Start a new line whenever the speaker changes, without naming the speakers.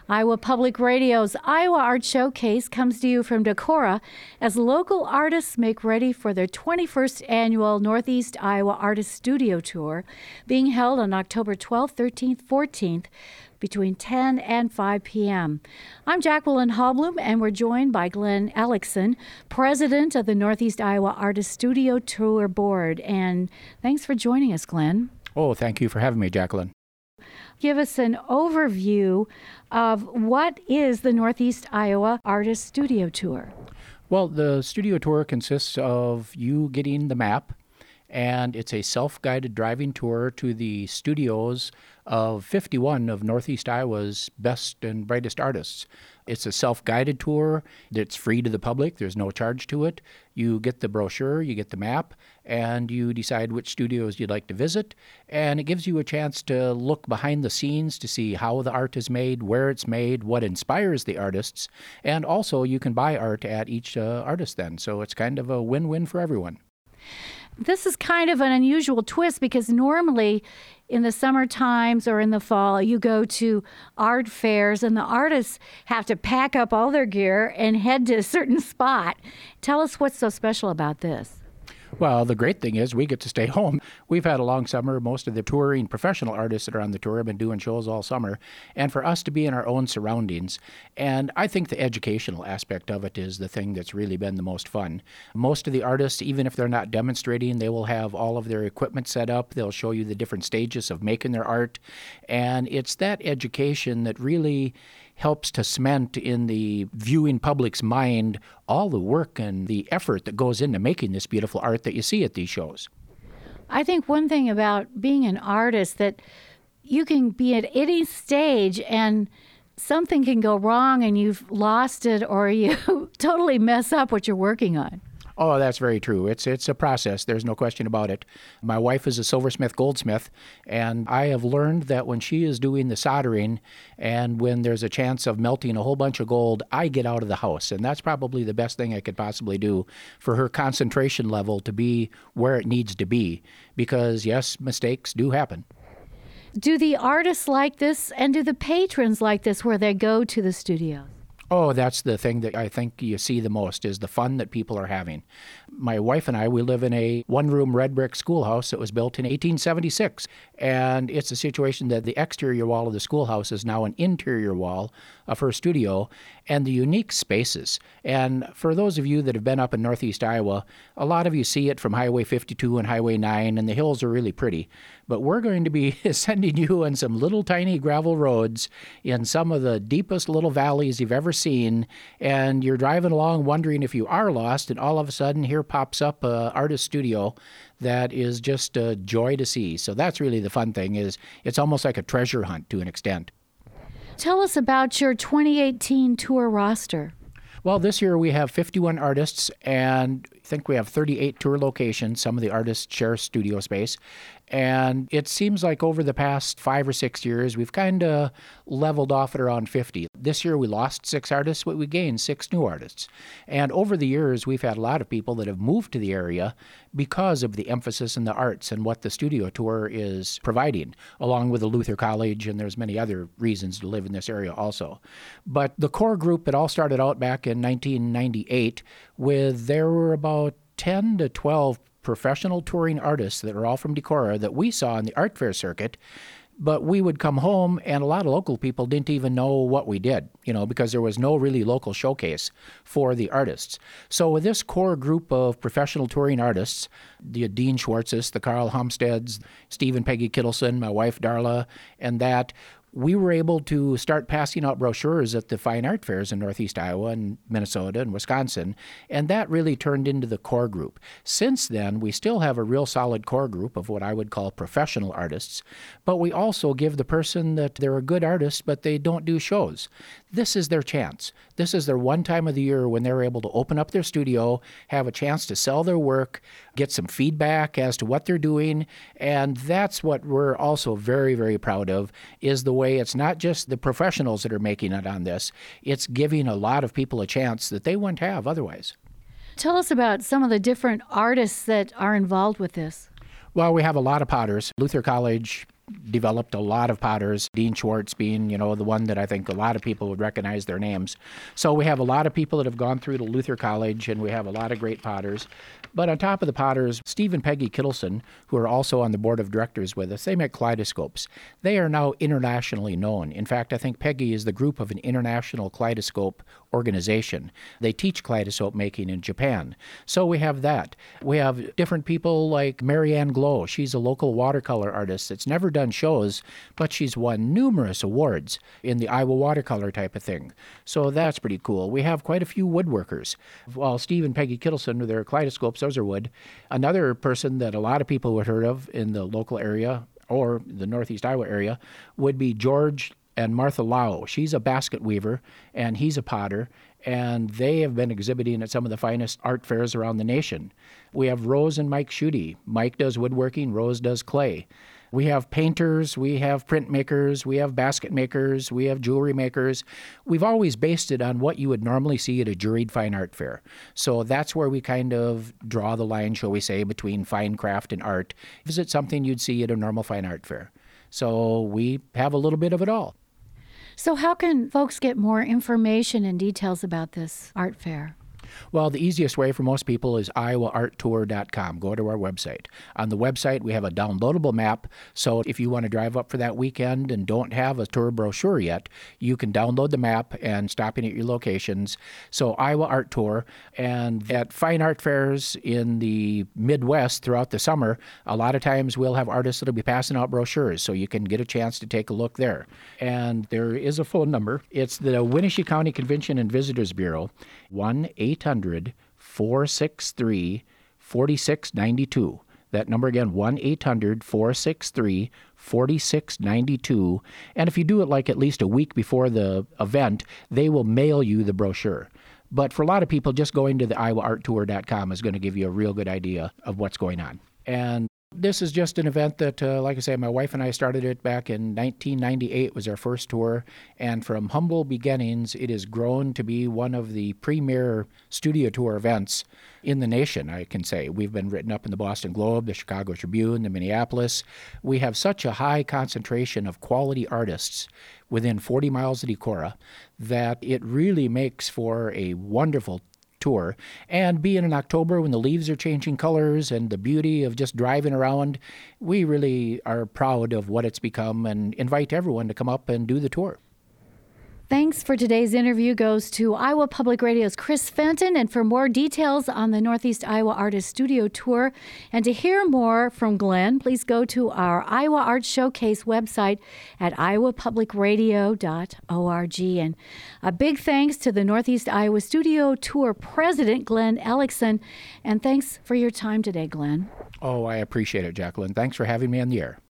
Iowa Public Radio's Iowa Art Showcase comes to you from Decorah as local artists make ready for their 21st annual Northeast Iowa Artist Studio Tour, being held on October 12th, 13th, 14th, between 10 and 5 p.m. I'm Jacqueline Hallblum, and we're joined by Glenn Ellickson, president of the Northeast Iowa Artist Studio Tour Board. And thanks for joining us, Glenn.
Oh, thank you for having me, Jacqueline.
Give us an overview of what is the Northeast Iowa Artist Studio Tour.
Well, the studio tour consists of you getting the map, and it's a self-guided driving tour to the studios of 51 of Northeast Iowa's best and brightest artists. It's a self-guided tour that's free to the public. There's no charge to it. You get the brochure, you get the map, and you decide which studios you'd like to visit. And it gives you a chance to look behind the scenes to see how the art is made, where it's made, what inspires the artists. And also you can buy art at each artist then. So it's kind of a win-win for everyone.
This is kind of an unusual twist because normally in the summer times or in the fall, you go to art fairs and the artists have to pack up all their gear and head to a certain spot. Tell us what's so special about this.
Well, the great thing is we get to stay home. We've had a long summer. Most of the touring professional artists that are on the tour have been doing shows all summer. And for us to be in our own surroundings, and I think the educational aspect of it is the thing that's really been the most fun. Most of the artists, even if they're not demonstrating, they will have all of their equipment set up. They'll show you the different stages of making their art. And it's that education that really helps to cement in the viewing public's mind all the work and the effort that goes into making this beautiful art that you see at these shows.
I think one thing about being an artist that you can be at any stage and something can go wrong and you've lost it or you totally mess up what you're working on.
Oh, that's very true. It's a process. There's no question about it. My wife is a silversmith goldsmith, and I have learned that when she is doing the soldering and when there's a chance of melting a whole bunch of gold, I get out of the house. And that's probably the best thing I could possibly do for her concentration level to be where it needs to be. Because, yes, mistakes do happen.
Do the artists like this and do the patrons like this where they go to the studio?
Oh, that's the thing that I think you see the most is the fun that people are having. My wife and I, we live in a one-room red brick schoolhouse that was built in 1876. And it's a situation that the exterior wall of the schoolhouse is now an interior wall of her studio, and the unique spaces. And for those of you that have been up in Northeast Iowa, a lot of you see it from Highway 52 and Highway 9, and the hills are really pretty. But we're going to be sending you on some little tiny gravel roads in some of the deepest little valleys you've ever seen, and you're driving along wondering if you are lost, and all of a sudden here pops up an artist studio that is just a joy to see. So that's really the fun thing, is it's almost like a treasure hunt to an extent.
Tell us about your 2018 tour roster.
Well, this year we have 51 artists, and I think we have 38 tour locations. Some of the artists share studio space. And it seems like over the past 5 or 6 years, we've kind of leveled off at around 50. This year we lost 6 artists, but we gained 6 new artists. And over the years, we've had a lot of people that have moved to the area because of the emphasis in the arts and what the studio tour is providing, along with the Luther College, and there's many other reasons to live in this area also. But the core group, it all started out back in 1998 there were about 10 to 12 professional touring artists that are all from Decorah that we saw on the art fair circuit. But we would come home and a lot of local people didn't even know what we did, because there was no really local showcase for the artists. So with this core group of professional touring artists, the Dean Schwartzes, the Carl Homsteads, Steve and Peggy Kittleson, my wife Darla, and that, we were able to start passing out brochures at the fine art fairs in Northeast Iowa and Minnesota and Wisconsin, and that really turned into the core group. Since then, we still have a real solid core group of what I would call professional artists, but we also give the person that they're a good artist, but they don't do shows. This is their chance. This is their one time of the year when they're able to open up their studio, have a chance to sell their work, get some feedback as to what they're doing, and that's what we're also very, very proud of, is the way it's not just the professionals that are making it on this, it's giving a lot of people a chance that they wouldn't have otherwise.
Tell us about some of the different artists that are involved with this.
Well, we have a lot of potters. Luther College developed a lot of potters, Dean Schwartz being, the one that I think a lot of people would recognize their names. So we have a lot of people that have gone through to Luther College, and we have a lot of great potters. But on top of the potters, Steve and Peggy Kittleson, who are also on the board of directors with us, they make kaleidoscopes. They are now internationally known. In fact, I think Peggy is the group of an international kaleidoscope organization. They teach kaleidoscope making in Japan. So we have that. We have different people like Marianne Glow. She's a local watercolor artist that's never done shows, but she's won numerous awards in the Iowa watercolor type of thing. So that's pretty cool. We have quite a few woodworkers. While Steve and Peggy Kittleson, with their kaleidoscopes, those are wood. Another person that a lot of people would have heard of in the local area or the Northeast Iowa area would be George and Martha Lau. She's a basket weaver, and he's a potter, and they have been exhibiting at some of the finest art fairs around the nation. We have Rose and Mike Schutte. Mike does woodworking, Rose does clay. We have painters, we have printmakers, we have basket makers, we have jewelry makers. We've always based it on what you would normally see at a juried fine art fair. So that's where we kind of draw the line, shall we say, between fine craft and art. Is it something you'd see at a normal fine art fair? So we have a little bit of it all.
So how can folks get more information and details about this art fair?
Well, the easiest way for most people is iowaarttour.com. Go to our website. On the website, we have a downloadable map, so if you want to drive up for that weekend and don't have a tour brochure yet, you can download the map and stop in at your locations. So Iowa Art Tour, and at fine art fairs in the Midwest throughout the summer, a lot of times we'll have artists that'll be passing out brochures, so you can get a chance to take a look there. And there is a phone number. It's the Winnebago County Convention and Visitors Bureau, 1-800-463-4692. That number again, 1-800-463-4692. And if you do it like at least a week before the event, they will mail you the brochure. But for a lot of people, just going to the iowaarttour.com is going to give you a real good idea of what's going on. And this is just an event that, like I say, my wife and I started it back in 1998 was our first tour. And from humble beginnings, it has grown to be one of the premier studio tour events in the nation, I can say. We've been written up in the Boston Globe, the Chicago Tribune, the Minneapolis. We have such a high concentration of quality artists within 40 miles of Decorah that it really makes for a wonderful tour. And being in October when the leaves are changing colors and the beauty of just driving around, we really are proud of what it's become and invite everyone to come up and do the tour.
Thanks for today's interview goes to Iowa Public Radio's Chris Fenton. And for more details on the Northeast Iowa Artist Studio Tour and to hear more from Glenn, please go to our Iowa Art Showcase website at iowapublicradio.org. And a big thanks to the Northeast Iowa Studio Tour President, Glenn Ellickson. And thanks for your time today, Glenn.
Oh, I appreciate it, Jacqueline. Thanks for having me on the air.